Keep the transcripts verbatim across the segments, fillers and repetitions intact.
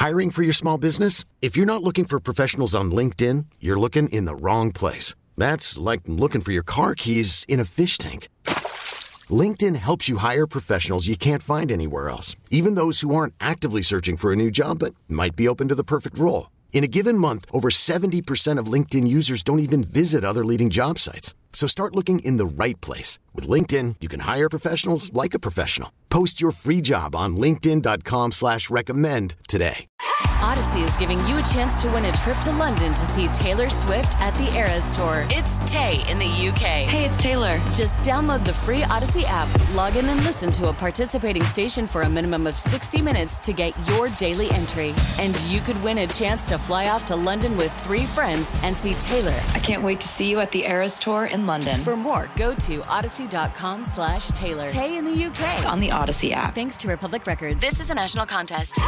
Hiring for your small business? If you're not looking for professionals on LinkedIn, you're looking in the wrong place. That's like looking for your car keys in a fish tank. LinkedIn helps you hire professionals you can't find anywhere else, even those who aren't actively searching for a new job but might be open to the perfect role. In a given month, over seventy percent of LinkedIn users don't even visit other leading job sites. So start looking in the right place. With LinkedIn, you can hire professionals like a professional. Post your free job on linkedin.com slash recommend today. Odyssey is giving you a chance to win a trip to London to see Taylor Swift at the Eras Tour. It's Tay in the U K. Hey, it's Taylor. Just download the free Odyssey app, log in and listen to a participating station for a minimum of sixty minutes to get your daily entry. And you could win a chance to fly off to London with three friends and see Taylor. I can't wait to see you at the Eras Tour in London. For more, go to odyssey.com slash Taylor. Tay in the U K. It's on the Odyssey app. Thanks to Republic Records. This is a national contest.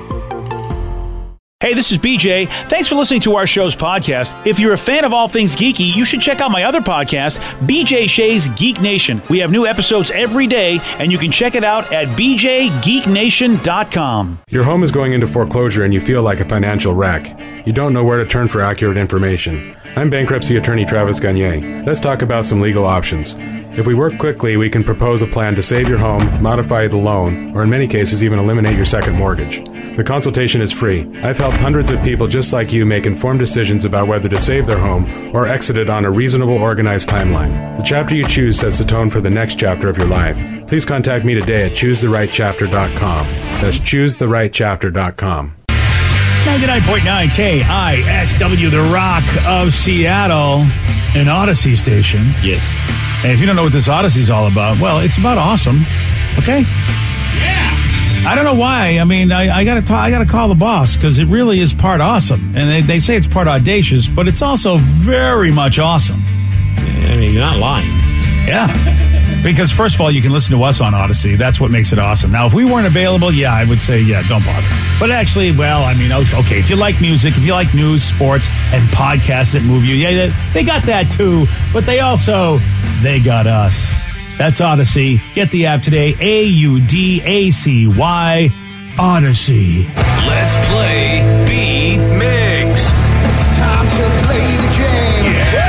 Hey, this is B J. Thanks for listening to our show's podcast. If you're a fan of all things geeky, you should check out my other podcast, B J Shea's Geek Nation. We have new episodes every day, and you can check it out at b j geek nation dot com. Your home is going into foreclosure and you feel like a financial wreck. You don't know where to turn for accurate information. I'm bankruptcy attorney Travis Gagne. Let's talk about some legal options. If we work quickly, we can propose a plan to save your home, modify the loan, or in many cases even eliminate your second mortgage. The consultation is free. I've helped hundreds of people just like you make informed decisions about whether to save their home or exit it on a reasonable, organized timeline. The chapter you choose sets the tone for the next chapter of your life. Please contact me today at choose the right chapter dot com. That's choose the right chapter dot com. ninety-nine point nine K I S W, the Rock of Seattle, an Odyssey station. Yes. And if you don't know what this Odyssey's all about, well, it's about awesome. Okay? Yeah. I don't know why. I mean, I, I gotta talk, I gotta call the boss because it really is part awesome, and they, they say it's part audacious, but it's also very much awesome. I mean, you're not lying. Yeah. Because first of all, you can listen to us on Odyssey. That's what makes it awesome. Now, if we weren't available, yeah, I would say, yeah, don't bother. But actually, well, I mean, okay, if you like music, if you like news, sports, and podcasts that move you, yeah, they got that too. But they also, they got us. That's Odyssey. Get the app today. A U D A C Y. Odyssey. Let's play B-Migs. It's time to play the game. Yeah.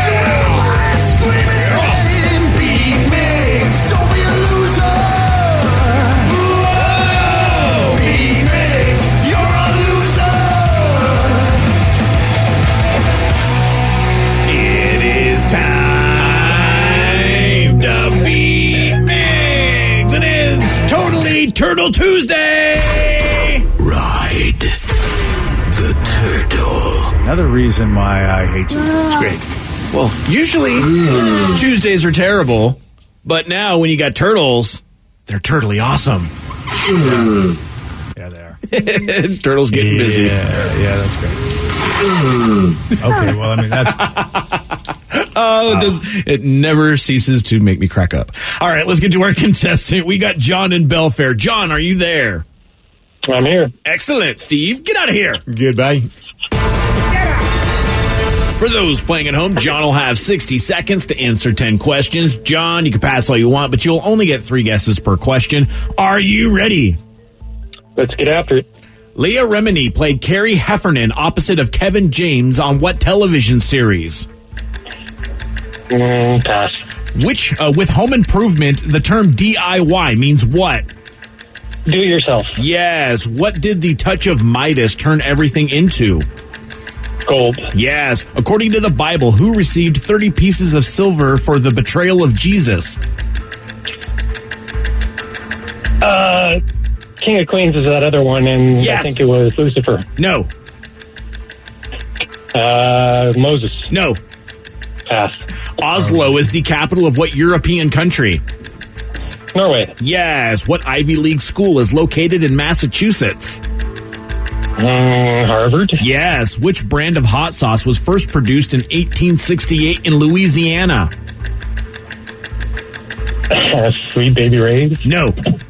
Don't be a loser. Whoa. B-Migs, you're a loser. It is time to be Migs. It is Totally Turtle Tuesday. Ride the turtle. Another reason why I hate Tuesday. It's great. Well, usually mm. Tuesdays are terrible, but now when you got turtles, they're totally awesome. Mm. Yeah, they are. Turtles getting yeah, busy. Yeah, that's great. Mm. Okay, well, I mean, that's... Oh, it, does, it never ceases to make me crack up. All right, let's get to our contestant. We got John in Belfair. John, are you there? I'm here. Excellent. Steve, get out of here. Goodbye. For those playing at home, John will have sixty seconds to answer ten questions. John, you can pass all you want, but you'll only get three guesses per question. Are you ready? Let's get after it. Leah Remini played Carrie Heffernan opposite of Kevin James on what television series? Mm, pass. Which, uh, with Home Improvement, the term D I Y means what? Do it yourself. Yes. What did the touch of Midas turn everything into? Gold. Yes. According to the Bible, who received thirty pieces of silver for the betrayal of Jesus? Uh, King of Queens is that other one, and yes. I think it was Lucifer. No. Uh, Moses. No. Pass. Oslo is the capital of what European country? Norway. Yes. What Ivy League school is located in Massachusetts? Mm, Harvard. Yes. Which brand of hot sauce was first produced in eighteen sixty-eight in Louisiana? Sweet Baby Ray's. No.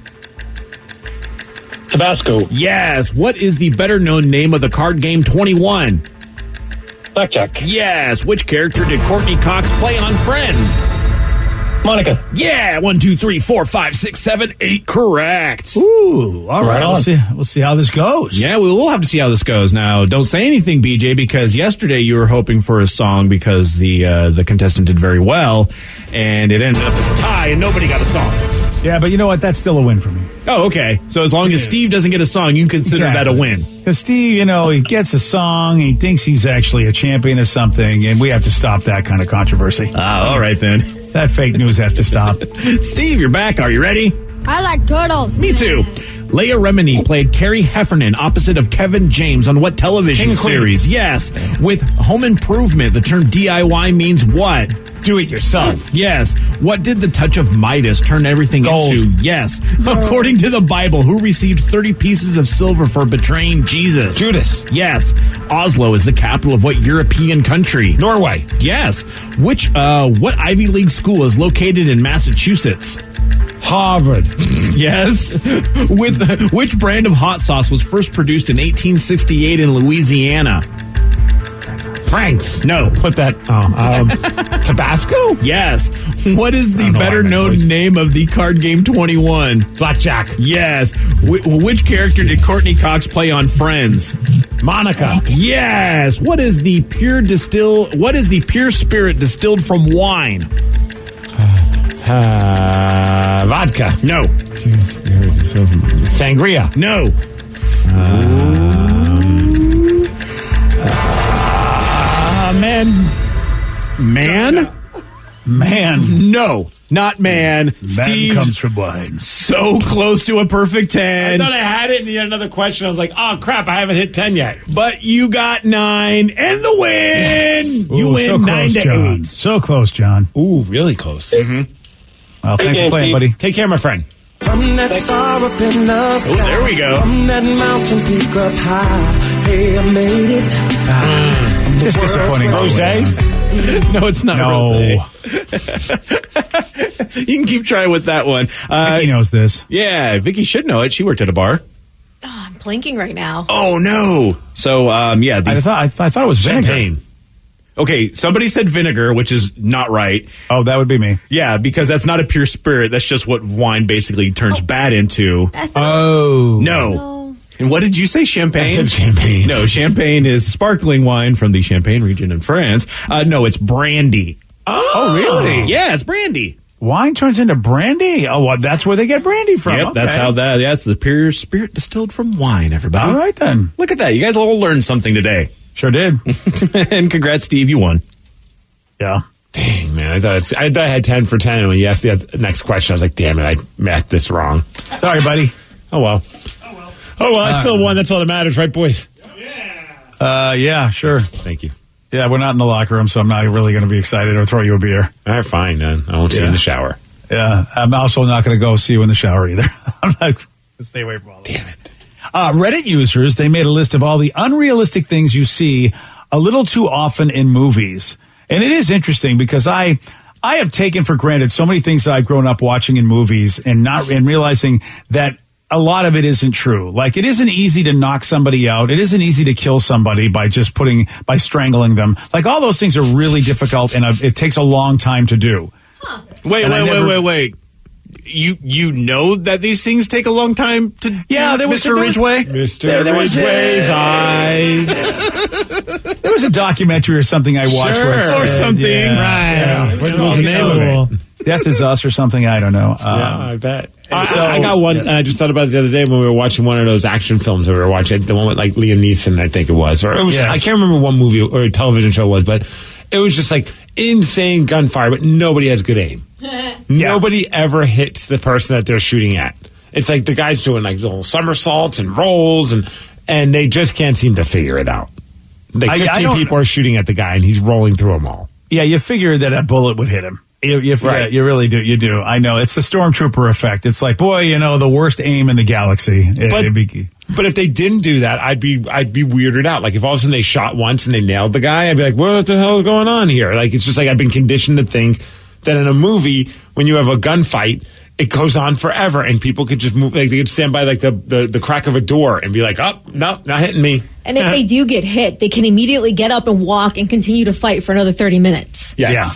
Tabasco. Yes. What is the better-known name of the card game twenty-one? Blackjack. Yes. Which character did Courtney Cox play on Friends? Monica. Yeah, one, two, three, four, five, six, seven, eight. Correct. Ooh, all right. Right We'll on. see. We'll see how this goes. Yeah, we will have to see how this goes. Now, don't say anything, B J, because yesterday you were hoping for a song because the uh, the contestant did very well, and it ended up as a tie, and nobody got a song. Yeah, but you know what? That's still a win for me. Oh, okay. So as long as Steve doesn't get a song, you consider that a win. Because Steve, you know, he gets a song, he thinks he's actually a champion of something, and we have to stop that kind of controversy. Ah, all right then. That fake news has to stop. Steve, you're back. Are you ready? I like turtles. Me too. Leia Remini played Carrie Heffernan opposite of Kevin James on what television King of series? Yes. With Home Improvement, the term D I Y means what? Do it yourself. Yes. What did the touch of Midas turn everything Gold. into? Yes. According to the Bible, who received thirty pieces of silver for betraying Jesus? Judas. Yes. Oslo is the capital of what European country? Norway. Yes. Which, uh, what Ivy League school is located in Massachusetts? Harvard. Yes. With which brand of hot sauce was first produced in eighteen sixty-eight in Louisiana? Frank's. No. Put that. Oh, um, Tabasco? Yes. What is the I don't know why better I made known noise. name of the card game twenty-one? Blackjack. Yes. Wh- which character did Courtney Cox play on Friends? Monica. Yes. What is the pure distill? What is the pure spirit distilled from wine? Uh, vodka. No. Sangria. No. Uh, man. Man? Man. No. Not man. Man Steve comes from wine. so close to a perfect I ten. thought I had it and you had another question. I was like, oh, crap, I haven't hit ten yet. But you got nine and the win. You Ooh, win so nine close, to John. eight. So close, John. Ooh, really close. Mm-hmm. Well, thanks Hey, for playing, Steve. buddy. Take care, my friend. From that star up in the sky. Oh, there we go. From that mountain peak up high. Hey, I made it. From the Just world's disappointing. greatest- Jose? No, it's not No. Rosé. You can keep trying with that one. Uh, Vicky knows this. yeah, Vicky should know it. She worked at a bar. Oh, I'm blanking right now. Oh, no. So, um, yeah. The, I thought I, th- I thought it was vinegar. Champagne. okay, somebody said vinegar, which is not right. Oh, that would be me. Yeah, because that's not a pure spirit. That's just what wine basically turns bad into. That's Oh. No. no. And what did you say, champagne? I said champagne. No, champagne is sparkling wine from the Champagne region in France. Uh, no, it's brandy. Oh, really? Yeah, it's brandy. Wine turns into brandy? Oh, well, that's where they get brandy from. Yep, that's Okay. how that. That's the pure spirit distilled from wine. Everybody. All right, then. Look at that. You guys all learned something today. Sure did. And congrats, Steve. You won. Yeah. Dang, man. I thought, it's, I thought I had ten for ten. And when you asked the next question, I was like, damn it, I mapped this wrong. Sorry, buddy. Oh, well. Oh, well, I still won. That's all that matters, right, boys? Uh, yeah, sure. Thank you. Yeah, we're not in the locker room, so I'm not really going to be excited or throw you a beer. All right, fine, then. I won't see you in Yeah. the shower. Yeah, I'm also not going to go see you in the shower either. I'm not going to stay away from all that. Damn it. Uh, Reddit users, they made a list of all the unrealistic things you see a little too often in movies. And it is interesting because I I have taken for granted so many things that I've grown up watching in movies and not and realizing that a lot of it isn't true. Like, it isn't easy to knock somebody out. It isn't easy to kill somebody by just putting, by strangling them. Like, all those things are really difficult and uh, it takes a long time to do. Wait, And I wait, never- wait, wait, wait. You you know that these things take a long time to Yeah, do, there was- Mister there was- Ridgway? Mister There- there was- Ridgway's eyes. There was a documentary or something I watched where it Sure. Or said, something, yeah, right. Yeah. What Yeah. was the name of it? Death is Us or something. I don't know. Um, Yeah, I bet. I, so- I got one, and I just thought about it the other day when we were watching one of those action films that we were watching, the one with like Liam Neeson, I think it was, or it was. Yes. I can't remember what movie or television show it was, but it was just like insane gunfire, but nobody has good aim. Nobody ever hits the person that they're shooting at. It's like the guy's doing like little somersaults and rolls, and and they just can't seem to figure it out. Like I- I fifteen don't- people are shooting at the guy, and he's rolling through them all. Yeah, you figure that a bullet would hit him. You, you, Right. yeah, you really do. You do. I know. It's the stormtrooper effect. It's like, boy, you know, the worst aim in the galaxy. It- But- it'd be- But if they didn't do that, I'd be I'd be weirded out. Like if all of a sudden they shot once and they nailed the guy, I'd be like, what the hell is going on here? Like it's just like I've been conditioned to think that in a movie, when you have a gunfight, it goes on forever and people could just move, like they could stand by like the, the, the crack of a door and be like, oh, no, not hitting me. And if they do get hit, they can immediately get up and walk and continue to fight for another thirty minutes. Yes. Yeah.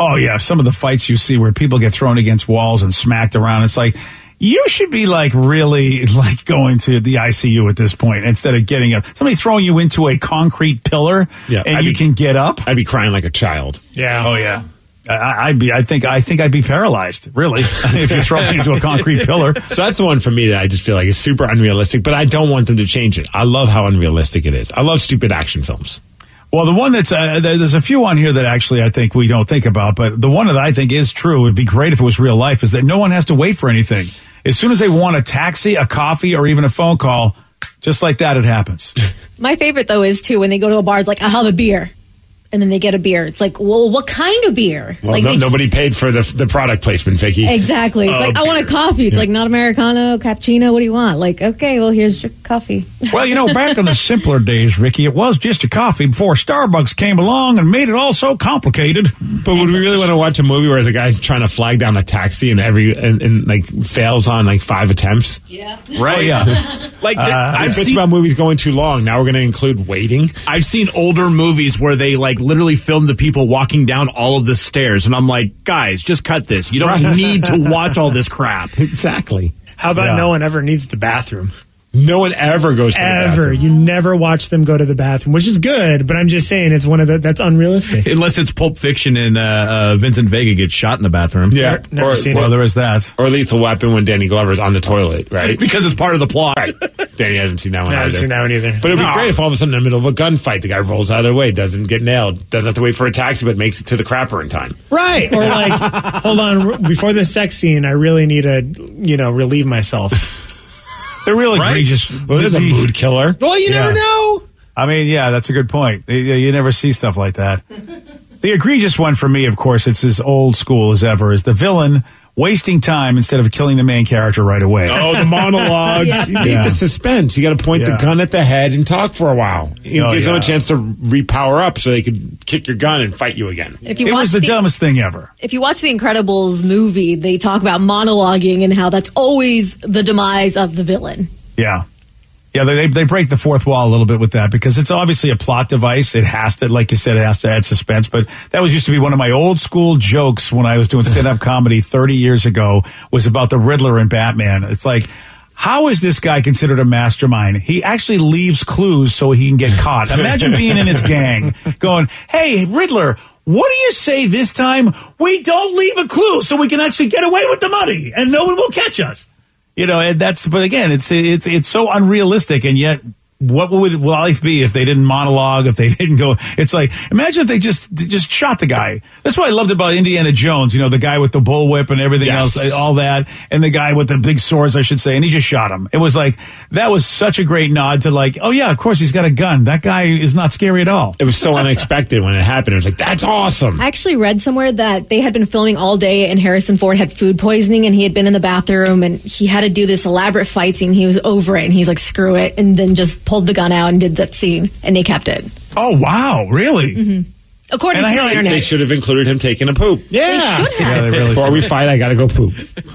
Oh, yeah. Some of the fights you see where people get thrown against walls and smacked around. It's like, you should be like really like going to the I C U at this point instead of getting up. Somebody throwing you into a concrete pillar Yeah, and I'd you be- can get up. I'd be crying like a child. Yeah. Oh, yeah. I, I'd be, I think, I think I'd be paralyzed, really, if you throw me into a concrete pillar. So that's the one for me that I just feel like is super unrealistic, but I don't want them to change it. I love how unrealistic it is. I love stupid action films. Well, the one that's, uh, there's a few on here that actually I think we don't think about, but the one that I think is true, would be great if it was real life, is that no one has to wait for anything. As soon as they want a taxi, a coffee, or even a phone call, just like that, it happens. My favorite, though, is, too, when they go to a bar, it's like, I'll have a beer. And then they get a beer. It's like, well, what kind of beer? Well, like no, they just- nobody paid for the the product placement, Vicky. Exactly. It's Uh, like, I want a coffee. It's Yeah. like, not Americano, cappuccino. What do you want? Like, okay, well, here's your coffee. Well, you know, back in the simpler days, Ricky, it was just a coffee before Starbucks came along and made it all so complicated. But would we really want to watch a movie where the guy's trying to flag down a taxi and every and, and like fails on like five attempts? Yeah. Right. Oh, yeah. Like, Uh, I've if it's seen, about movies going too long, now we're going to include waiting. I've seen older movies where they like literally film the people walking down all of the stairs, and I'm like, guys, just cut this. You don't Right. need to watch all this crap. Exactly. How about Yeah. no one ever needs the bathroom? No one ever goes to the Ever. bathroom. You never watch them go to the bathroom, which is good, but I'm just saying it's one of the, that's unrealistic. Unless it's Pulp Fiction and uh, uh, Vincent Vega gets shot in the bathroom. Yeah. Never or, seen Well, it. there is that. or Lethal Weapon when Danny Glover's on the toilet, right? Because it's part of the plot. Right. Danny hasn't seen that one I haven't either. seen that one either. But it'd be No. great if all of a sudden in the middle of a gunfight, the guy rolls out of the way, doesn't get nailed, doesn't have to wait for a taxi, but makes it to the crapper in time. Right. Or like, hold on, r- before the sex scene, I really need to, you know, relieve myself. They're real Right? egregious. Well, there's a mood killer. Well, you Yeah. never know. I mean, yeah, that's a good point. You, you never see stuff like that. The egregious one for me, of course, it's as old school as ever, is the villain wasting time instead of killing the main character right away. Oh, the monologues. Yeah. You need Yeah. the suspense. You got to point Yeah. the gun at the head and talk for a while. It Oh, gives them yeah. a chance to repower up so they could kick your gun and fight you again. If you It watch was the dumbest thing ever. If you watch the Incredibles movie, they talk about monologuing and how that's always the demise of the villain. Yeah. Yeah, they they break the fourth wall a little bit with that because it's obviously a plot device. It has to, like you said, it has to add suspense. But that was used to be one of my old school jokes when I was doing stand-up comedy thirty years ago, was about the Riddler in Batman. It's like, how is this guy considered a mastermind? He actually leaves clues so he can get caught. Imagine being in his gang going, hey, Riddler, what do you say this time? We don't leave a clue so we can actually get away with the money and no one will catch us. You know, and that's, but again, it's, it's, it's so unrealistic, and yet, what would life be if they didn't monologue, if they didn't go, it's like, imagine if they just, just shot the guy. That's what I loved about Indiana Jones, you know, the guy with the bullwhip and everything Yes. else, all that, and the guy with the big swords, I should say, and he just shot him. It was like, that was such a great nod to like, oh yeah, of course he's got a gun. That guy is not scary at all. It was so unexpected when it happened. It was like, that's awesome. I actually read somewhere that they had been filming all day and Harrison Ford had food poisoning and he had been in the bathroom and he had to do this elaborate fight scene. He was over it and he's like, screw it, and then just pulled the gun out and did that scene, and they kept it. Oh wow, really? Mm-hmm. According And I to hear the like internet. They should have included him taking a poop. Yeah. They should have. Yeah, they really Before should. we fight, I got to go poop.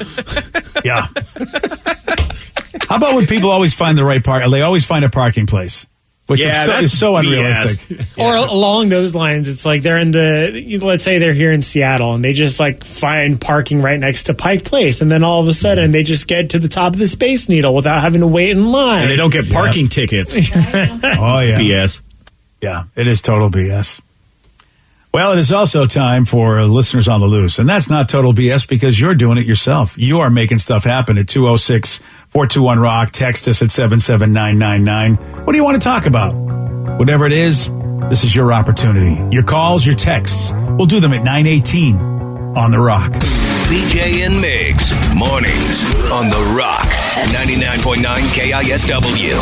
Yeah. How about when people always find the right park? They always find a parking place, which Yeah, is, so, that's is so B S. unrealistic. Or along those lines, it's like they're in the, let's say they're here in Seattle and they just like find parking right next to Pike Place. And then all of a sudden they just get to the top of the Space Needle without having to wait in line. And they don't get parking tickets. Oh yeah, B S. yeah, it is total B S. Well, it is also time for listeners on the loose, and that's not total B S because you're doing it yourself. You are making stuff happen at two oh six, four two one, rock. Text us at seven seven nine nine nine. What do you want to talk about? Whatever it is, this is your opportunity. Your calls, your texts. We'll do them at nine eighteen on The Rock. B J and Migs, mornings on The Rock, ninety-nine point nine K I S W.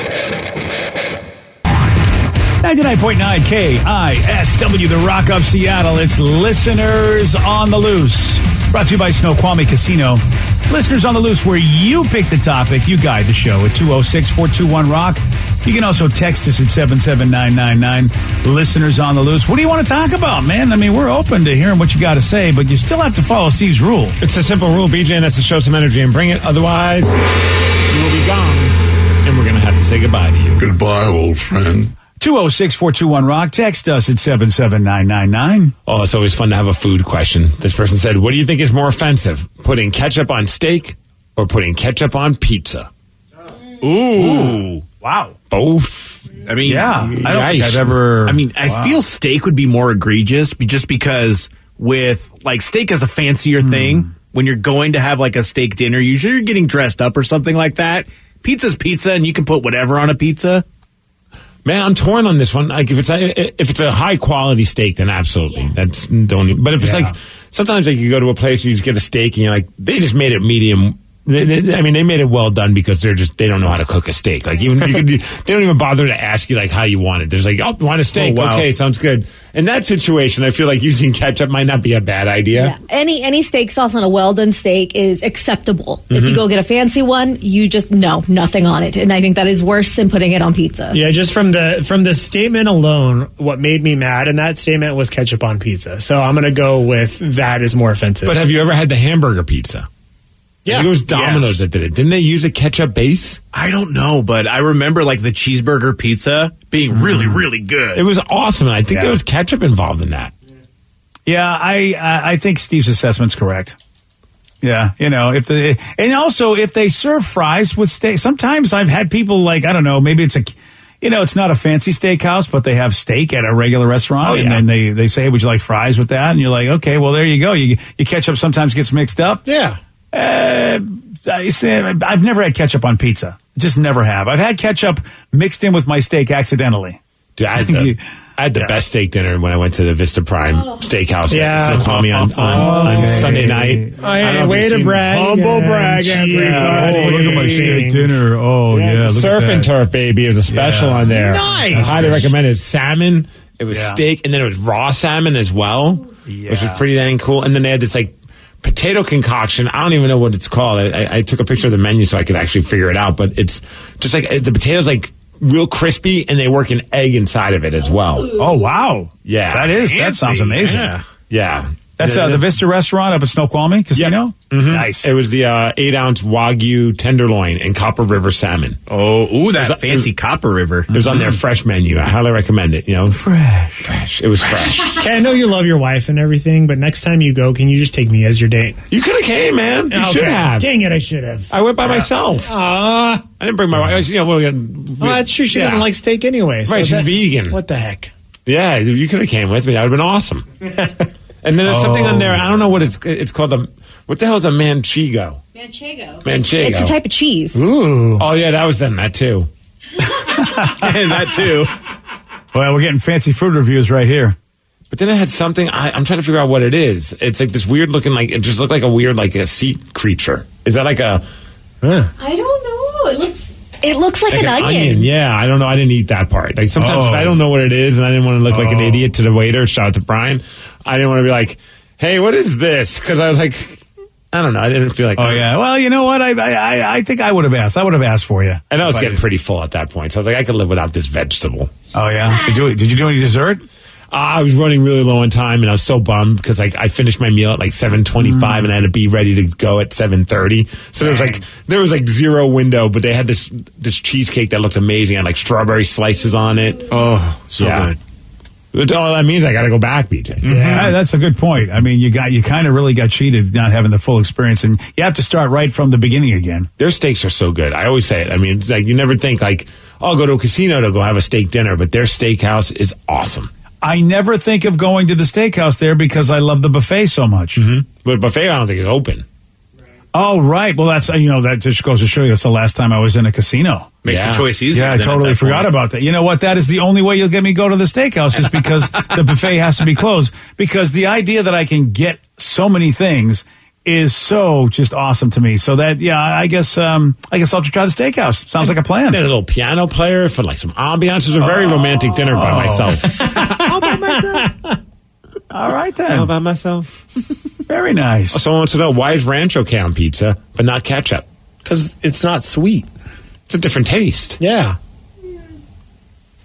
ninety-nine point nine K I S W, The Rock of Seattle. It's Listeners on the Loose. Brought to you by Snoqualmie Casino. Listeners on the Loose, where you pick the topic, you guide the show at two oh six, four two one, rock. You can also text us at seven seven nine nine nine. Listeners on the Loose. What do you want to talk about, man? I mean, we're open to hearing what you got to say, but you still have to follow Steve's rule. It's a simple rule, B J, and that's to show some energy and bring it. Otherwise, you will be gone, and we're going to have to say goodbye to you. Goodbye, old friend. two oh six, four two one, rock. Text us at seven seven nine nine nine. Oh, it's always fun to have a food question. This person said, what do you think is more offensive, putting ketchup on steak or putting ketchup on pizza? Ooh. Ooh. Wow. Both. I mean, yeah. I don't nice. think I've ever... I mean, I wow. feel steak would be more egregious just because with, like, steak is a fancier mm. thing. When you're going to have, like, a steak dinner, usually you're getting dressed up or something like that. Pizza's pizza, and you can put whatever on a pizza. Man, I'm torn on this one. Like, if it's a, if it's a high quality steak, then absolutely. Yeah. That's don't. Even, but if it's yeah. like sometimes like you go to a place and you just get a steak and you're like, they just made it medium. They, they, I mean, they made it well done because they're just they don't know how to cook a steak. Like even you could, they don't even bother to ask you like how you want it. There's like, oh, want a steak? Oh, wow. Okay, sounds good. In that situation, I feel like using ketchup might not be a bad idea. Yeah. Any any steak sauce on a well done steak is acceptable. Mm-hmm. If you go get a fancy one, you just no nothing on it, and I think that is worse than putting it on pizza. Yeah, just from the from the statement alone, what made me mad, and that statement was ketchup on pizza. So I'm going to go with that is more offensive. But have you ever had the hamburger pizza? Yeah. I think it was Domino's yes. that did it. Didn't they use a ketchup base? I don't know, but I remember like the cheeseburger pizza being really, really good. It was awesome. And I think yeah. there was ketchup involved in that. Yeah, I I think Steve's assessment's correct. Yeah, you know, if the and also if they serve fries with steak, sometimes I've had people like, I don't know, maybe it's a, you know, it's not a fancy steakhouse, but they have steak at a regular restaurant, oh, yeah. and then they, they say, would you like fries with that? And you're like, okay, well, there you go. You, your ketchup sometimes gets mixed up. Yeah. Uh, I say, I've never had ketchup on pizza. Just never have. I've had ketchup mixed in with my steak accidentally. Dude, I had the, I had the yeah. best steak dinner when I went to the Vista Prime oh. Steakhouse. Yeah. So call me on, on, oh, on okay. Sunday night. Oh, yeah, way to brag. Humble brag, everybody. Yeah. Oh, look at my steak dinner. Oh, yeah. yeah look Surf at and Turf, baby. It was a special yeah. on there. Nice. I highly recommend it. Salmon. It was yeah. steak, and then it was raw salmon as well, yeah. which was pretty dang cool. And then they had this, like, potato concoction. I don't even know what it's called. I, I, I took a picture of the menu so I could actually figure it out, but it's just like the potatoes like real crispy and they work an egg inside of it as well. Oh, wow. Yeah. That is, Fancy. That sounds amazing. Yeah. yeah. That's uh, the Vista restaurant up at Snoqualmie Casino? Yep. Mm-hmm. Nice. It was the uh, eight ounce Wagyu tenderloin and Copper River salmon. Oh, ooh, that was, fancy was, Copper River. It was on their fresh menu. I highly recommend it. You know, fresh. Fresh. It was fresh. Okay, I know you love your wife and everything, but next time you go, can you just take me as your date? You could have came, man. You okay. should have. Dang it, I should have. I went by yeah. myself. Aw. I didn't bring my wife. You know, well, well, that's true. She yeah. doesn't like steak anyway. So right, she's that, vegan. What the heck? Yeah, you could have came with me. That would have been awesome. And then there's oh. something on there. I don't know what it's it's called. A, what the hell is a manchego? Manchego. Manchego. It's a type of cheese. Ooh. Oh, yeah, that was them. That, too. And that, too. Well, we're getting fancy food reviews right here. But then it had something. I, I'm trying to figure out what it is. It's like this weird looking, like, it just looked like a weird, like, a sea creature. Is that like a... Huh. I don't know. It looks... It looks like, like an, an onion. onion. Yeah, I don't know. I didn't eat that part. Like sometimes oh. if I don't know what it is and I didn't want to look oh. like an idiot to the waiter, shout out to Brian, I didn't want to be like, hey, what is this? Because I was like, I don't know. I didn't feel like... Oh, yeah. Well, you know what? I I I think I would have asked. I would have asked for you. And I was getting pretty full at that point. So I was like, I could live without this vegetable. Oh, yeah? Did you do, did you do any dessert? Uh, I was running really low on time, and I was so bummed because like I finished my meal at like seven twenty-five, mm. and I had to be ready to go at seven thirty. So there was like there was like zero window, but they had this this cheesecake that looked amazing. It had like strawberry slices on it. Oh, so yeah. good. All that means I got to go back, B J. Mm-hmm. Yeah, that's a good point. I mean, you got you kind of really got cheated not having the full experience, and you have to start right from the beginning again. Their steaks are so good. I always say it. I mean, it's like you never think like, oh, I'll go to a casino to go have a steak dinner, but their steakhouse is awesome. I never think of going to the steakhouse there because I love the buffet so much. Mm-hmm. But buffet, I don't think is open. Oh, right. Well, that's, you know, that just goes to show you that's the last time I was in a casino. Makes yeah. the choice easier. Yeah, I totally forgot point. about that. You know what? That is the only way you'll get me go to the steakhouse is because the buffet has to be closed. Because the idea that I can get so many things is so just awesome to me. So that, yeah, I guess um, I guess I'll have to try the steakhouse. Sounds like a plan. Then a little piano player for like some ambiance. It was a very oh. romantic dinner by myself. All by myself. All right, then. All by myself. Very nice. Someone wants to know, why is ranch okay on pizza, but not ketchup? Because it's not sweet. It's a different taste. Yeah.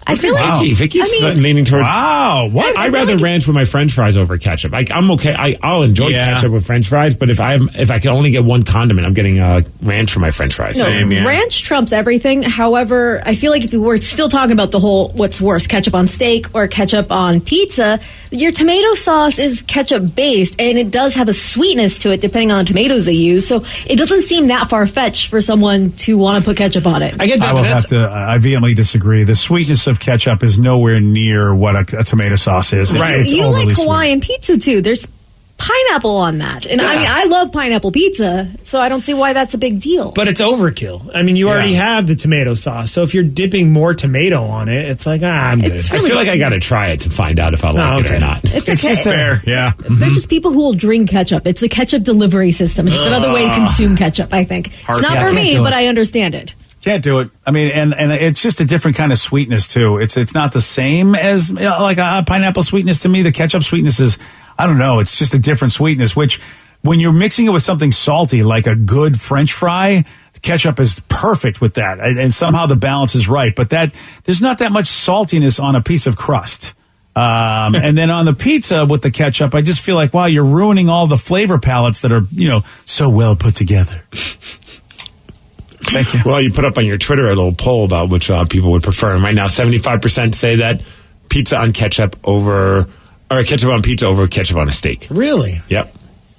I feel wow. like Vicky, Vicky's I mean, leaning towards. Wow, what? I'd rather ranch with my French fries over ketchup. I, I'm okay. I, I'll enjoy Yeah. ketchup with French fries, but if I if I can only get one condiment, I'm getting uh, ranch for my French fries. No, Same, yeah. ranch trumps everything. However, I feel like if we were still talking about the whole what's worse, ketchup on steak or ketchup on pizza, your tomato sauce is ketchup based, and it does have a sweetness to it depending on the tomatoes they use. So it doesn't seem that far fetched for someone to want to put ketchup on it. I get that. I will but that's, have to. I vehemently disagree. The sweetness of ketchup is nowhere near what a, a tomato sauce is. It's, Right. it's you overly like sweet. Hawaiian pizza too. There's pineapple on that, and I mean I love pineapple pizza, so I don't see why that's a big deal. But it's overkill. I mean, you already have the tomato sauce, so if you're dipping more tomato on it, it's like, ah, I'm good. It's I really feel like I got to try it to find out if I like Oh, it or okay. not. it's, It's a just ke- fair. Yeah. They're just people who will drink ketchup. It's a ketchup delivery system. It's just another way to consume ketchup, I think. It's not Yeah, I for can't me, do but it. I understand it. Can't do it. I mean, and, and it's just a different kind of sweetness too. It's it's not the same as, you know, like a pineapple sweetness to me. The ketchup sweetness is, I don't know. It's just a different sweetness. Which, when you're mixing it with something salty like a good French fry, ketchup is perfect with that, and, and somehow the balance is right. But that there's not that much saltiness on a piece of crust. Um, and then on the pizza with the ketchup, I just feel like, wow, you're ruining all the flavor palettes that are, you know, so well put together. Thank you. Well, you put up on your Twitter a little poll about which uh, people would prefer. And right now, seventy-five percent say that pizza on ketchup over, or ketchup on pizza over ketchup on a steak. Really? Yep.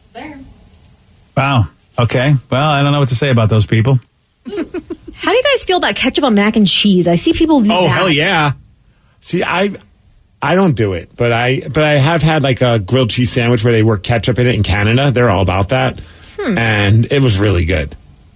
Wow. Okay. Well, I don't know what to say about those people. How do you guys feel about ketchup on mac and cheese? I see people do oh, that. hell yeah. See, I I don't do it, but I but I have had like a grilled cheese sandwich where they work ketchup in it in Canada. They're all about that, Hmm. and it was really good.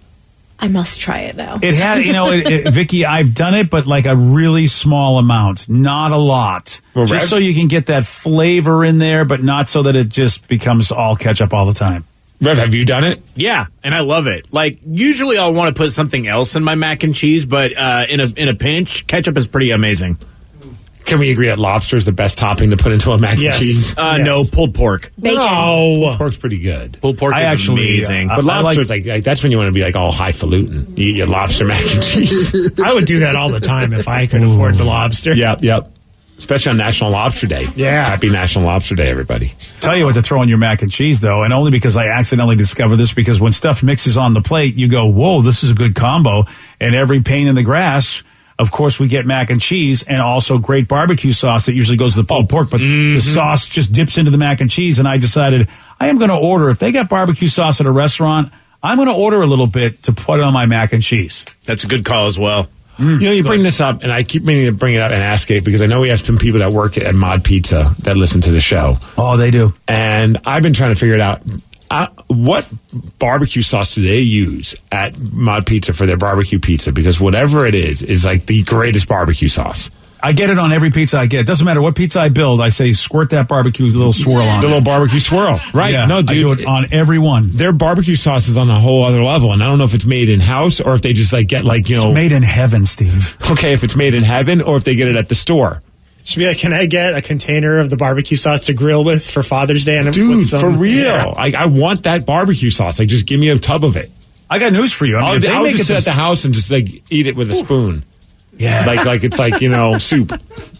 I must try it though. It had, you know, it, it, Vicky, I've done it, but like a really small amount, not a lot. Well, just Rev- so you can get that flavor in there, but not so that it just becomes all ketchup all the time. Rev, have you done it? Yeah, and I love it. Like, usually I'll want to put something else in my mac and cheese, but uh, in a in a pinch, ketchup is pretty amazing. Can we agree that lobster is the best topping to put into a mac Yes. and cheese? Uh, Yes. No, pulled pork. Bacon. No. Pork's pretty good. Pulled pork I is actually, amazing. uh, But I lobster like- is like, like that's when you want to be like all highfalutin. You eat your lobster mac and cheese. I would do that all the time if I could afford the lobster. Yep, yep. Especially on National Lobster Day. Yeah. Happy National Lobster Day, everybody. Tell you what to throw in your mac and cheese, though, and only because I accidentally discovered this, because when stuff mixes on the plate, you go, whoa, this is a good combo. And every pain in the grass, of course, we get mac and cheese and also great barbecue sauce that usually goes to the pulled pork, but the sauce just dips into the mac and cheese. And I decided I am going to order, if they got barbecue sauce at a restaurant, I'm going to order a little bit to put on my mac and cheese. That's a good call as well. You know, you bring this up, and I keep meaning to bring it up and ask it because I know we have some people that work at Mod Pizza that listen to the show. Oh, they do. And I've been trying to figure it out. Uh, what barbecue sauce do they use at Mod Pizza for their barbecue pizza? Because whatever it is, is like the greatest barbecue sauce. I get it on every pizza I get. It doesn't matter what pizza I build. I say squirt that barbecue little swirl on The it. little barbecue swirl. Right. Yeah, No, dude. I do it on every one. Their barbecue sauce is on a whole other level. And I don't know if it's made in-house or if they just like get like, you know. It's made in heaven, Steve. Okay, if it's made in heaven or if they get it at the store. Should be like, can I get a container of the barbecue sauce to grill with for Father's Day? And Dude, with some, for real. Yeah. I, I want that barbecue sauce. Like, just give me a tub of it. I got news for you. I mean, I'll, if they I'll make just it sit at this- the house and just like eat it with a spoon. Yeah. Like like it's like, you know, soup.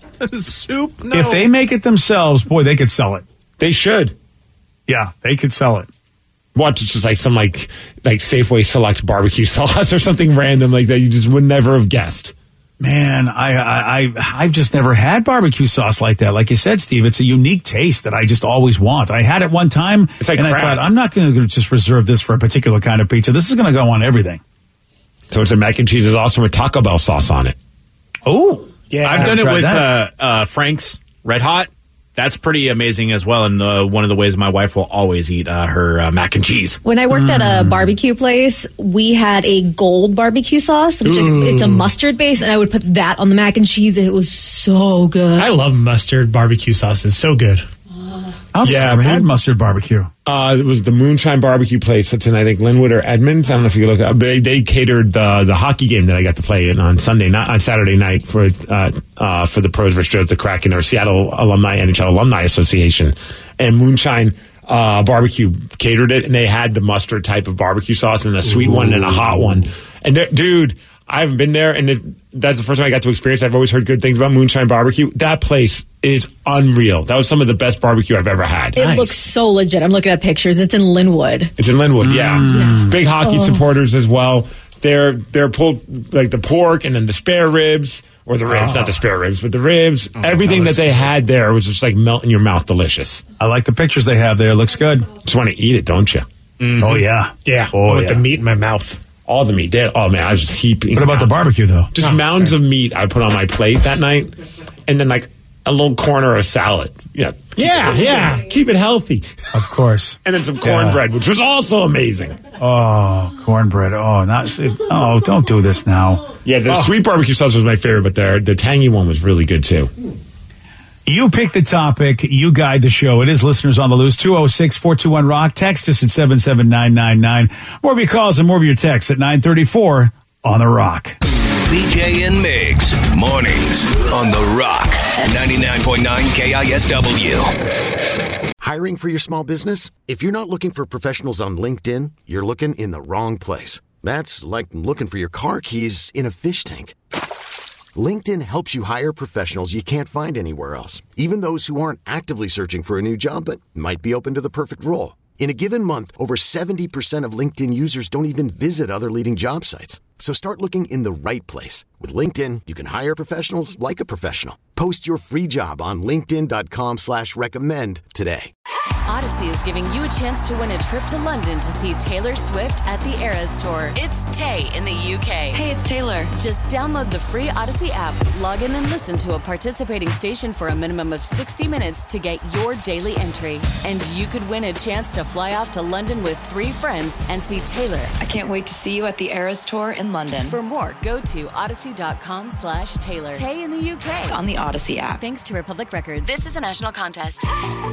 Soup? No. If they make it themselves, boy, they could sell it. They should. Yeah, they could sell it. Watch, it's just like some like like Safeway Select barbecue sauce or something random like that you just would never have guessed. Man, I, I, I, I've just never had barbecue sauce like that. Like you said, Steve, it's a unique taste that I just always want. I had it one time, It's like and crab. I thought, I'm not going to just reserve this for a particular kind of pizza. This is going to go on everything. So it's a mac and cheese is awesome with Taco Bell sauce on it. Oh, Yeah. I've done it tried with uh, that. uh, Frank's Red Hot. That's pretty amazing as well. And uh, one of the ways my wife will always eat uh, her uh, mac and cheese. When I worked at a barbecue place, we had a gold barbecue sauce, which is, it's a mustard base, and I would put that on the mac and cheese, and it was so good. I love mustard barbecue sauce. It's so good. I've Yeah, never had man. mustard barbecue. Uh, it was the Moonshine Barbecue place. That's in, I think, Linwood or Edmonds. I don't know if you look up. They, they catered the the hockey game that I got to play in on Sunday, not on Saturday night for uh, uh, for the Pros versus Joes, the Kraken, or Seattle Alumni N H L Alumni Association. And Moonshine uh, Barbecue catered it, and they had the mustard type of barbecue sauce and a sweet one and a hot one. And they're- dude, I haven't been there, and it, that's the first time I got to experience. I've always heard good things about Moonshine Barbecue. That place is unreal. That was some of the best barbecue I've ever had. It nice. looks so legit. I'm looking at pictures. It's in Linwood. It's in Linwood, mm. yeah. yeah. Big hockey oh. supporters as well. They're they're pulled like the pork and then the spare ribs. Or the ribs, oh. not the spare ribs, but the ribs. Oh, everything that, that they good. had there was just like melt in your mouth, delicious. I like the pictures they have there. It looks good. Just want to eat it, don't you? Mm-hmm. Oh, yeah. Yeah. Oh, with yeah. the meat in my mouth. All the meat. They, oh, man, I was just heaping. What about the barbecue, though? Just oh, mounds okay. of meat I put on my plate that night. And then like a little corner of salad. Yeah. Yeah, keep yeah. It, keep it healthy. Of course. And then some cornbread, yeah. which was also amazing. Oh, cornbread. Oh, not. Oh, don't do this now. Yeah, the oh. sweet barbecue sauce was my favorite, but the, the tangy one was really good, too. You pick the topic. You guide the show. It is Listeners on the Loose. two oh six, four two one, rock. Text us at seven seven nine nine nine. More of your calls and more of your texts at nine thirty-four on The Rock. B J and Migs, mornings on The Rock, ninety-nine point nine K I S W. Hiring for your small business? If you're not looking for professionals on LinkedIn, you're looking in the wrong place. That's like looking for your car keys in a fish tank. LinkedIn helps you hire professionals you can't find anywhere else, even those who aren't actively searching for a new job but might be open to the perfect role. In a given month, over seventy percent of LinkedIn users don't even visit other leading job sites. So start looking in the right place. With LinkedIn, you can hire professionals like a professional. Post your free job on linkedin.com slash recommend today. Odyssey is giving you a chance to win a trip to London to see Taylor Swift at the Eras Tour. It's Tay in the U K. Hey, it's Taylor. Just download the free Odyssey app, log in and listen to a participating station for a minimum of sixty minutes to get your daily entry. And you could win a chance to fly off to London with three friends and see Taylor. I can't wait to see you at the Eras Tour in London. For more, go to odyssey.com slash Taylor. Tay in the U K. It's on the Odyssey app. Thanks to Republic Records. This is a national contest.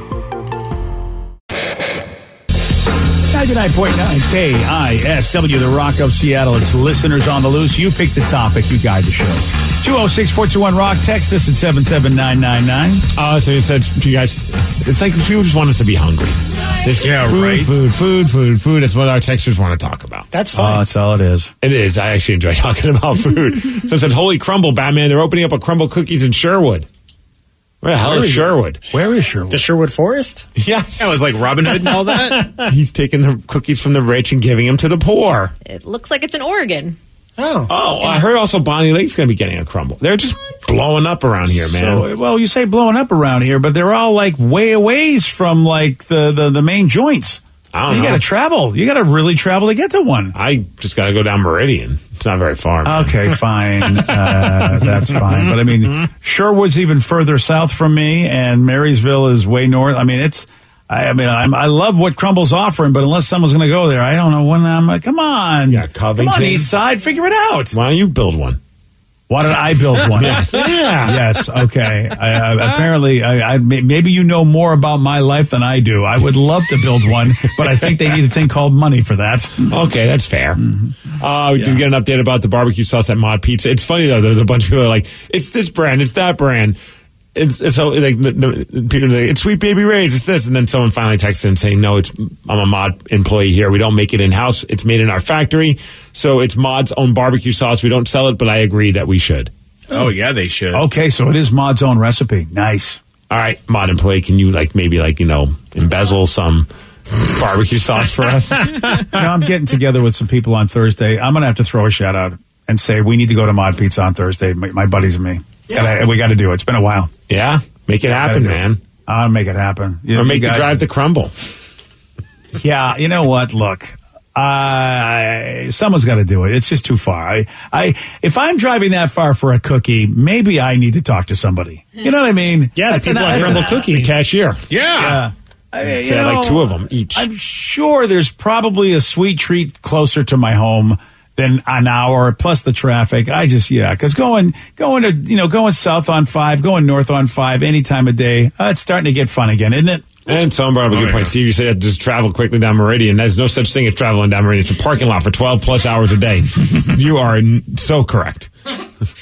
ninety-nine point nine K I S W, The Rock of Seattle. It's Listeners on the Loose. You pick the topic. You guide the show. two oh six, four two one, rock. Text us at seven seven nine nine nine. Oh, so you said to you guys, it's like people just want us to be hungry. This, yeah, food, right. Food, food, food, food. That's what our texters want to talk about. That's fine. Oh, that's all it is. It is. I actually enjoy talking about food. So it said, holy crumble, Batman. They're opening up a Crumble Cookies in Sherwood. Where the hell Where is Sherwood? Where is Sherwood? The Sherwood Forest? Yes. Yeah, it was like Robin Hood and all that. He's taking the cookies from the rich and giving them to the poor. It looks like it's in Oregon. Oh. Oh, I heard also Bonnie Lake's going to be getting a crumble. They're just blowing up around here, man. So, well, you say blowing up around here, but they're all like way away from like the, the, the main joints. I don't you know. got to travel. You got to really travel to get to one. I just got to go down Meridian. It's not very far. Man. Okay, fine. uh, that's fine. But I mean, Sherwood's even further south from me, and Marysville is way north. I mean, it's. I, I mean, I'm, I love what Crumble's offering, but unless someone's going to go there, I don't know when I'm like, come on. Yeah, Covington. Come on, East Side, figure it out. Why don't you build one? Why did I build one? Yeah. Yes. Okay. I, I, apparently, I, I, maybe you know more about my life than I do. I would love to build one, but I think they need a thing called money for that. Okay, that's fair. Mm-hmm. Uh, we yeah. did get an update about the barbecue sauce at Mod Pizza. It's funny though. There's a bunch of people that are like, it's this brand, it's that brand. It's, it's so like the, the, people are like, it's Sweet Baby Ray's, it's this, and then someone finally texted in saying, "No, it's I'm a Mod employee here. We don't make it in house. It's made in our factory, so it's Mod's own barbecue sauce. We don't sell it, but I agree that we should." Oh yeah, they should. Okay, so it is Mod's own recipe. Nice. All right, Mod employee, can you like maybe like you know embezzle some barbecue sauce for us? No, I'm getting together with some people on Thursday. I'm gonna have to throw a shout out and say we need to go to Mod Pizza on Thursday. My, my buddies and me. Yeah. Gotta, we got to do it. It's been a while. Yeah, make it happen, man. It. I'll make it happen. You or know, make guys, the drive to Crumble. Yeah, you know what? Look, uh, someone's got to do it. It's just too far. I, I, if I'm driving that far for a cookie, maybe I need to talk to somebody. You know what I mean? Yeah, the people at Crumble Cookie, the cashier. Yeah. yeah. I mean, so you know, like two of them each. I'm sure there's probably a sweet treat closer to my home than an hour plus the traffic. I just, yeah, because going, going to, you know, going south on five, going north on five any time of day, uh, it's starting to get fun again, isn't it? And someone brought up a good oh, point. Yeah. Steve, you said just travel quickly down Meridian. There's no such thing as traveling down Meridian. It's a parking lot for twelve plus hours a day. You are n- so correct.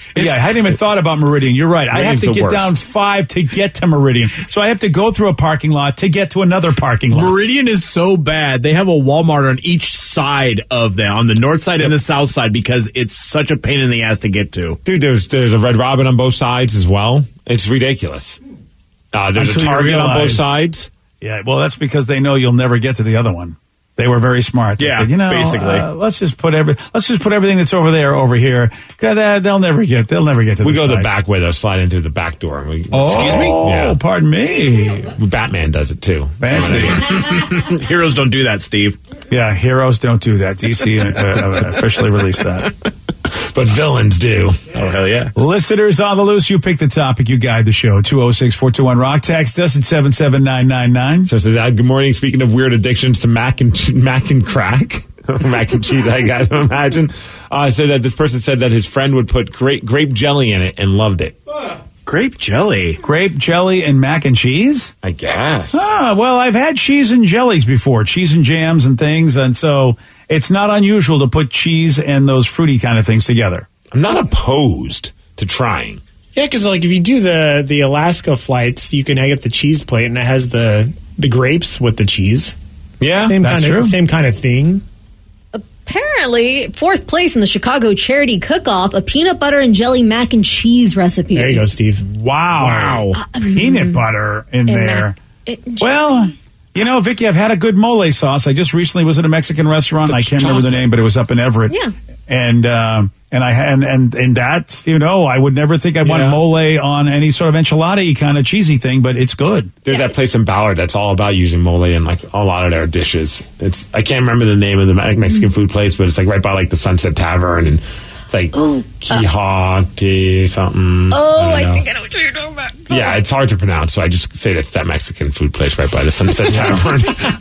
Yeah, I hadn't even thought about Meridian. You're right. I have Meridian's to the get worst. down five to get to Meridian. So I have to go through a parking lot to get to another parking lot. Meridian is so bad. They have a Walmart on each side of them, on the north side and the south side, because it's such a pain in the ass to get to. Dude, there's there's a Red Robin on both sides as well. It's ridiculous. Uh, there's Until a you Target on both realize- sides. Yeah, well, that's because they know you'll never get to the other one. They were very smart. They Yeah, said, you know, basically. uh, let's just put every let's just put everything that's over there over here. 'Cause, uh, They'll never get. They'll never get to. We the go side. the back way though, slide in through the back door. We, Oh, excuse me. Yeah, pardon me. Batman does it too. Fancy. Heroes don't do that, Steve. Yeah, heroes don't do that. D C uh, uh, officially released that. But villains do. Oh, hell yeah. Listeners on the loose, you pick the topic, you guide the show. two oh six, four two one, rock. Text us at seven seven nine nine nine. So it says, uh, good morning. Speaking of weird addictions to mac and mac and crack, mac and cheese, I got to imagine. Uh, said that this person said that his friend would put grape grape jelly in it and loved it. Grape jelly. Grape jelly and mac and cheese? I guess. Ah, well, I've had cheese and jellies before, cheese and jams and things, and so it's not unusual to put cheese and those fruity kind of things together. I'm not opposed to trying. Yeah, because like if you do the the Alaska flights, you can get the cheese plate, and it has the the grapes with the cheese. Yeah, same that's kind true. of same kind of thing. Apparently, fourth place in the Chicago Charity Cook-Off, a peanut butter and jelly mac and cheese recipe. There you go, Steve. Wow. Wow. Peanut butter in And there. mac- it- Well, you know, Vicky, I've had a good mole sauce. I just recently was at a Mexican restaurant. I can't remember the name, but it was up in Everett. Yeah. And um, and I and and and that, you know, I would never think I'd want Yeah. mole on any sort of enchilada-y kind of cheesy thing, but it's good. There's that place in Ballard that's all about using mole in like a lot of their dishes. It's I can't remember the name of the Me- Mexican food place, but it's like right by like the Sunset Tavern, and it's like Quijada something. Oh, don't I, know. think I know what you're talking about. Yeah, it's hard to pronounce, so I just say that's that Mexican food place right by the Sunset Tavern.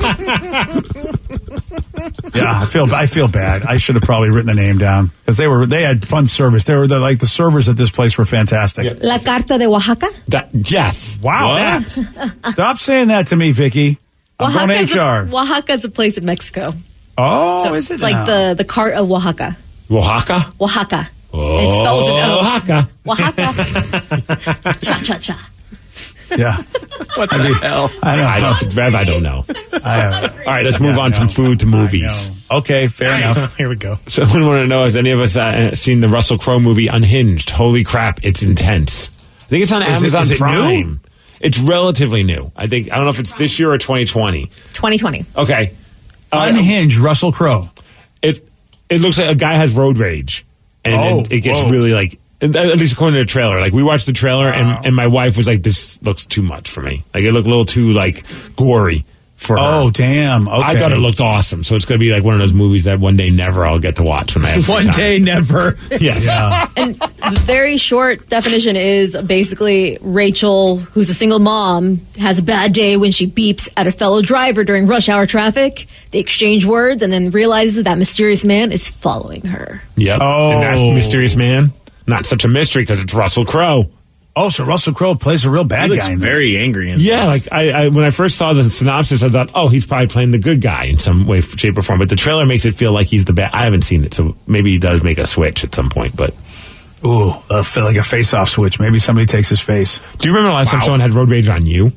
Yeah, I feel I feel bad. I should have probably written the name down because they were they had fun service. They were the, like the servers at this place were fantastic. La Carta de Oaxaca? That yes, Wow, What? that. Stop saying that to me, Vicky. I'm going Oaxaca's H R. a, Oaxaca's a place in Mexico. Oh, So is it It's like now? the, the cart of Oaxaca. Oaxaca. Oaxaca. Oh, It's spelled with an O. Oaxaca. Oaxaca. Cha cha cha. Yeah. What the hell? I know. I don't, Rev, I don't know. I, uh, All right, let's move Yeah, on I from know. food to movies. Okay, fair enough. Here we go. So I want to know, has any of us uh, seen the Russell Crowe movie Unhinged? Holy crap, it's intense. I think it's on Is it- Amazon is it Prime. new? It's relatively new. I think I don't know if it's this year or twenty twenty. twenty twenty. Okay. Uh, Unhinged, Russell Crowe. It it looks like a guy has road rage, and, Oh, and it gets whoa. really like. At least according to the trailer, like we watched the trailer, and, and my wife was like, "This looks too much for me. Like it looked a little too like gory for her." Oh, damn. Okay. I thought it looked awesome. So it's going to be like one of those movies that one day never I'll get to watch when I have free One time. day, never. Yes. Yeah. And the very short definition is basically Rachel, who's a single mom, has a bad day when she beeps at a fellow driver during rush hour traffic. They exchange words and then realizes that mysterious man is following her. Yep. Oh. And that mysterious man, not such a mystery because it's Russell Crowe. Oh, so Russell Crowe plays a real bad He guy looks in this. very angry. In Yeah, this. like I, I when I first saw the synopsis, I thought, oh, he's probably playing the good guy in some way, shape, or form. But the trailer makes it feel like he's the bad. I haven't seen it, so maybe he does make a switch at some point. But Ooh, uh, feel like a face-off switch. Maybe somebody takes his face. do you remember the last time Wow. someone had road rage on you?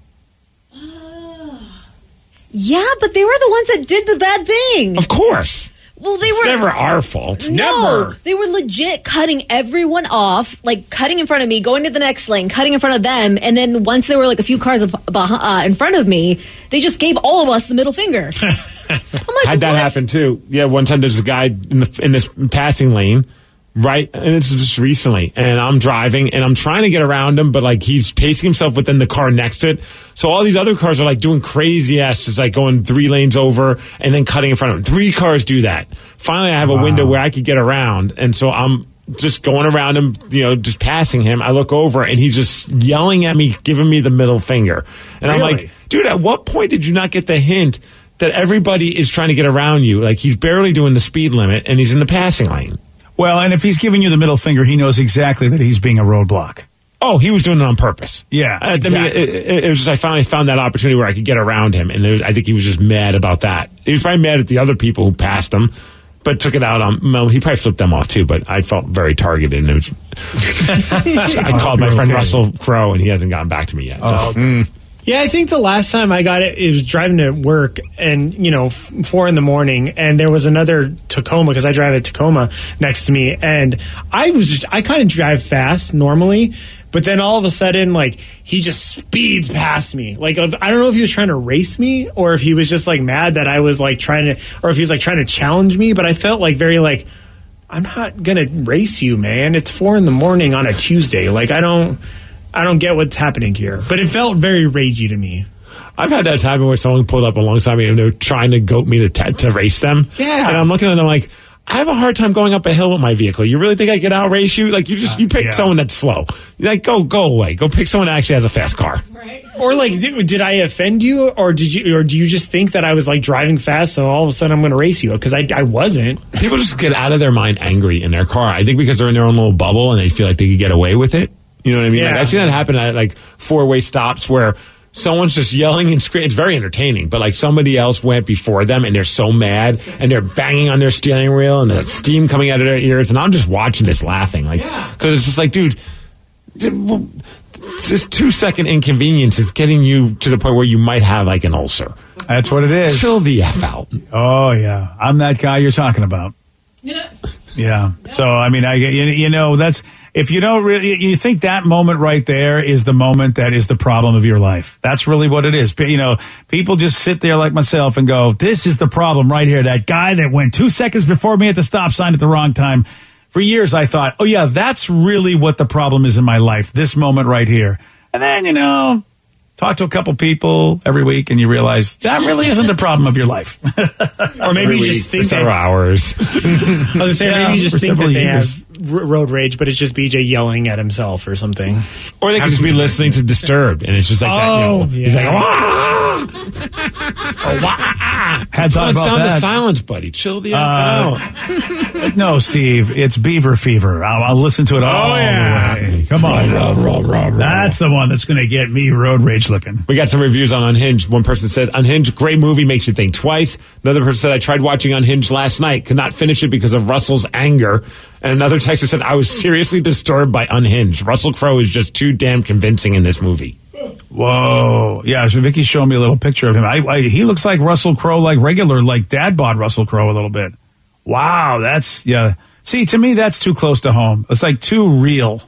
Yeah, but they were the ones that did the bad thing. Of course. Well, they It's were never our fault. No, Never. they were legit cutting everyone off, like cutting in front of me, going to the next lane, cutting in front of them, and then once there were like a few cars of, uh, in front of me, they just gave all of us the middle finger. I'm like, Had that what? happen too. Yeah, one time there's a guy in the in this passing lane, right? And it's just recently, and I'm driving and I'm trying to get around him, but like he's pacing himself within the car next to it. So all these other cars are like doing crazy ass, just like going three lanes over and then cutting in front of him. Three cars do that. Finally, I have a window where I could get around, and so I'm just going around him, you know, just passing him. I look over and he's just yelling at me, giving me the middle finger, and I'm Really? like, dude, at what point did you not get the hint that everybody is trying to get around you? Like he's barely doing the speed limit and he's in the passing lane. Well, and if he's giving you the middle finger, he knows exactly that he's being a roadblock. Oh, he was doing it on purpose. Yeah, I, exactly. I mean, it, it, it was just I finally found that opportunity where I could get around him, and there was, I think he was just mad about that. He was probably mad at the other people who passed him, but took it out on. Well, he probably flipped them off too, but I felt very targeted. And it was, I called my friend okay. Russell Crowe, and he hasn't gotten back to me yet. Oh. So, mm. Yeah, I think the last time I got it, it was driving to work and, you know, f- four in the morning, and there was another Tacoma, because I drive a Tacoma next to me, and I was just, I kind of drive fast normally, but then all of a sudden, like, he just speeds past me. Like, I don't know if he was trying to race me, or if he was just, like, mad that I was, like, trying to, or if he was, like, trying to challenge me, but I felt, like, very, like, I'm not going to race you, man. It's four in the morning on a Tuesday. Like, I don't... I don't get what's happening here, but it felt very ragey to me. I've had that time where someone pulled up alongside me and they're trying to goat me to t- to race them. Yeah. And I'm looking at them like, I have a hard time going up a hill with my vehicle. You really think I could outrace you? Like, you just, you pick yeah. someone that's slow. Like, go, go away. Go pick someone that actually has a fast car. Right. Or like, did, did I offend you, or did you, or do you just think that I was like driving fast, so all of a sudden I'm going to race you? Because I, I wasn't. People just get out of their mind angry in their car. I think because they're in their own little bubble and they feel like they could get away with it. You know what I mean? Yeah. Like, I've seen that happen at like four-way stops where someone's just yelling and screaming. It's very entertaining, but like somebody else went before them and they're so mad and they're banging on their steering wheel and the steam coming out of their ears. And I'm just watching this laughing, like, because it's just like, dude, this two-second inconvenience is getting you to the point where you might have like an ulcer. That's what it is. Chill the F out. Oh, yeah. I'm that guy you're talking about. Yeah. Yeah. So, I mean, I you, you know, that's, if you don't really, you think that moment right there is the moment that is the problem of your life. That's really what it is. But, you know, people just sit there like myself and go, this is the problem right here. That guy that went two seconds before me at the stop sign at the wrong time. For years, I thought, oh, yeah, that's really what the problem is in my life. This moment right here. And then, you know, talk to a couple people every week and you realize that really isn't the problem of your life. Or maybe Every you week just for think several that, hours. I was going to say, Yeah, maybe you just for think that several they years. have r- road rage, but it's just B J yelling at himself or something. Or they could just be listening to Disturbed, and it's just like that. You know, Oh, he's like, yeah. wah! Oh, wah! Had thought Put on about sound that. of silence, buddy. Chill the F out. No, Steve, it's Beaver Fever. I'll, I'll listen to it all Oh, yeah. the way. Come on. Raw, raw, raw, raw. That's the one that's going to get me road rage looking. We got some reviews on Unhinged. One person said, Unhinged, great movie, makes you think twice. Another person said, I tried watching Unhinged last night, could not finish it because of Russell's anger. And another texter said, I was seriously disturbed by Unhinged. Russell Crowe is just too damn convincing in this movie. Whoa. Yeah, so Vicky's showing me a little picture of him. I, I, he looks like Russell Crowe, like regular, like Dad bod Russell Crowe a little bit. Wow, that's, yeah. See, to me, that's too close to home. It's like too real.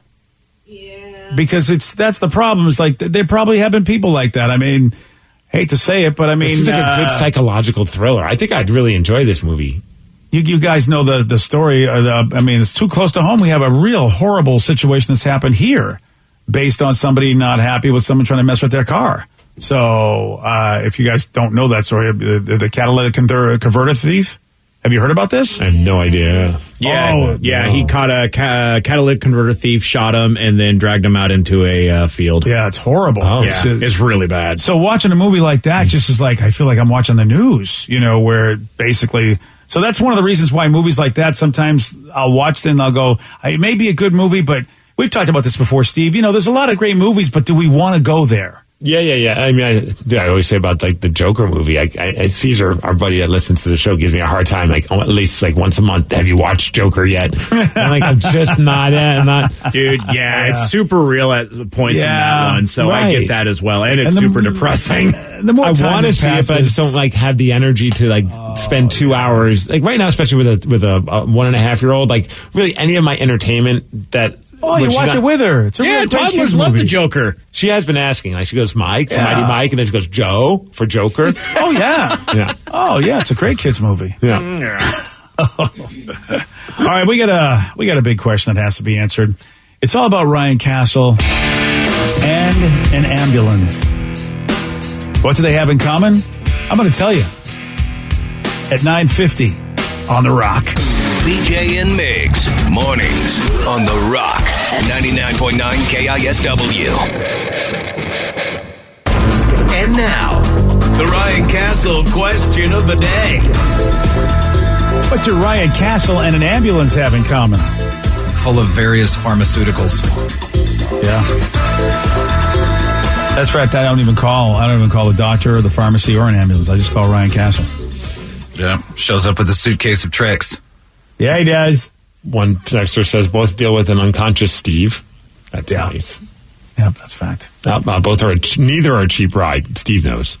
Yeah. Because it's, that's the problem. It's like, there probably have been people like that. I mean, hate to say it, but I mean. It seems like uh, a good psychological thriller. I think I'd really enjoy this movie. You, you guys know the, the story. Uh, the, I mean, it's too close to home. We have a real horrible situation that's happened here based on somebody not happy with someone trying to mess with their car. So, uh, if you guys don't know that story, the, the catalytic conver- converter thief, have you heard about this? I have no idea. Yeah, Oh, yeah. no. He caught a ca- catalytic converter thief, shot him, and then dragged him out into a uh, field. Yeah, it's horrible. Oh, It's, yeah, uh, it's really bad. So watching a movie like that just is like, I feel like I'm watching the news, you know, where basically, so that's one of the reasons why movies like that, sometimes I'll watch them and I'll go, it may be a good movie, but we've talked about this before, Steve. You know, there's a lot of great movies, but do we want to go there? Yeah, yeah, yeah. I mean, I, dude, I always say about like the Joker movie. I, I, I Caesar, our buddy that listens to the show, gives me a hard time. Like oh, at least like once a month. Have you watched Joker yet? I'm like, I'm just not. I'm not, dude. Yeah, Yeah. it's super real at points in Yeah, that one. So I right. get that as well, and it's And the- super depressing. The more I time want to that see it, but I just passes- don't like have the energy to like spend two hours. Like right now, especially with a with a, a one and a half year old. Like really, any of my entertainment that. Oh, when you she's watch not- it with her. It's a Yeah, real great toddlers kids love movie. the Joker. She has been asking. Like she goes Mike for Yeah. Mighty Mike, and then she goes Joe for Joker. Oh, yeah. Yeah. Oh, yeah, it's a great kids movie. Yeah. All right, we got a we got a big question that has to be answered. It's all about Ryan Castle and an ambulance. What do they have in common? I'm going to tell you at nine fifty on The Rock. B J and Migs, mornings on The Rock, ninety-nine point nine K I S W. And now, the Ryan Castle question of the day. What do Ryan Castle and an ambulance have in common? Full of various pharmaceuticals. Yeah. That's right. I don't even call. I don't even call the doctor or the pharmacy or an ambulance. I just call Ryan Castle. Yeah. Shows up with a suitcase of tricks. Yeah, he does. One texter says both deal with an unconscious Steve. That's yeah. nice. Yep, that's fact. Uh, uh, both are a, neither are a cheap ride. Steve knows.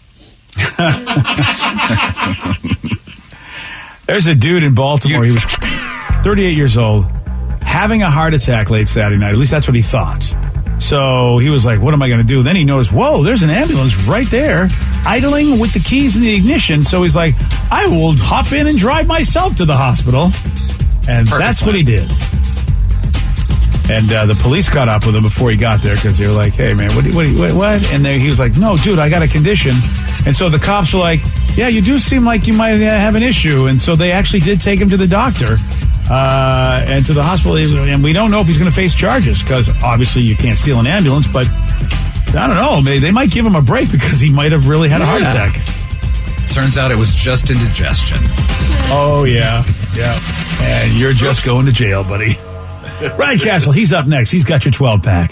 There's a dude in Baltimore. He was thirty-eight years old, having a heart attack late Saturday night. At least that's what he thought. So he was like, what am I going to do? Then he noticed, whoa, there's an ambulance right there, idling with the keys in the ignition. So he's like, I will hop in and drive myself to the hospital. And Perfect that's plan. What he did. And uh, the police caught up with him before he got there because they were like, hey, man, what, what, what, what? And they, he was like, no, dude, I got a condition. And so the cops were like, yeah, you do seem like you might have an issue. And so they actually did take him to the doctor uh, and to the hospital. And we don't know if he's going to face charges because obviously you can't steal an ambulance. But I don't know. They, they might give him a break because he might have really had a heart yeah. attack. Turns out it was just indigestion. Oh, yeah. Yeah. And you're just Oops. going to jail, buddy. Ryan Castle, he's up next. He's got your twelve-pack.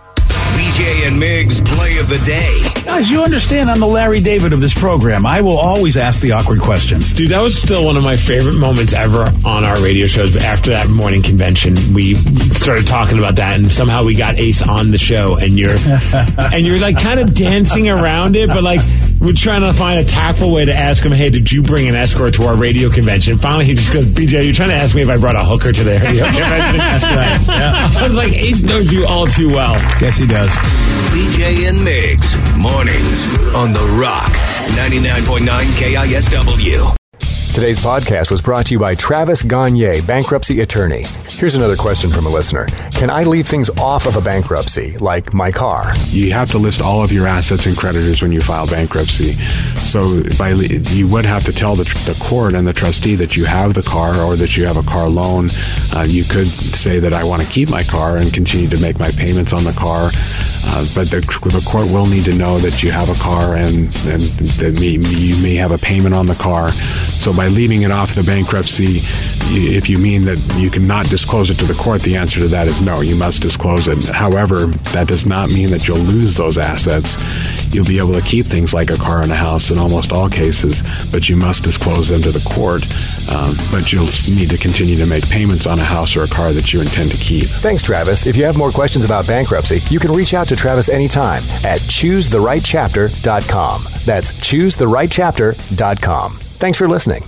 B J and Migs play of the day. Guys, you understand I'm the Larry David of this program. I will always ask the awkward questions. Dude, that was still one of my favorite moments ever on our radio shows. After that morning convention, we started talking about that, and somehow we got Ace on the show, and you're and you're like kind of dancing around it, but like we're trying to find a tactful way to ask him, hey, did you bring an escort to our radio convention? Finally, he just goes, B J, you're trying to ask me if I brought a hooker to the radio convention? That's right. Yeah. I was like, Ace knows you all too well. Yes, he does. B J and Migs, mornings on The Rock, ninety-nine point nine K I S W. Today's podcast was brought to you by Travis Gagne, bankruptcy attorney. Here's another question from a listener. Can I leave things off of a bankruptcy, like my car? You have to list all of your assets and creditors when you file bankruptcy. So by, you would have to tell the, the court and the trustee that you have the car or that you have a car loan. Uh, you could say that I want to keep my car and continue to make my payments on the car. Uh, but the, the court will need to know that you have a car and, and that may, you may have a payment on the car. So by leaving it off the bankruptcy, if you mean that you cannot disclose it to the court, the answer to that is no, you must disclose it. However, that does not mean that you'll lose those assets. You'll be able to keep things like a car and a house in almost all cases, but you must disclose them to the court. Um, but you'll need to continue to make payments on a house or a car that you intend to keep. Thanks, Travis. If you have more questions about bankruptcy, you can reach out to Travis anytime at choose the right chapter dot com. That's choose the right chapter dot com. Thanks for listening.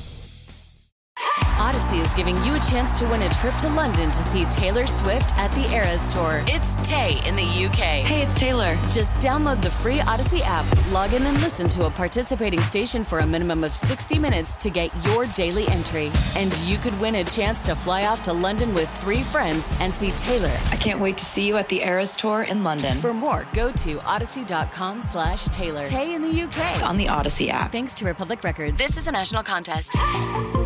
Odyssey is giving you a chance to win a trip to London to see Taylor Swift at the Eras Tour. It's Tay in the U K. Hey, it's Taylor. Just download the free Odyssey app, log in and listen to a participating station for a minimum of sixty minutes to get your daily entry. And you could win a chance to fly off to London with three friends and see Taylor. I can't wait to see you at the Eras Tour in London. For more, go to odyssey.com slash Taylor. Tay in the U K. It's on the Odyssey app. Thanks to Republic Records. This is a national contest.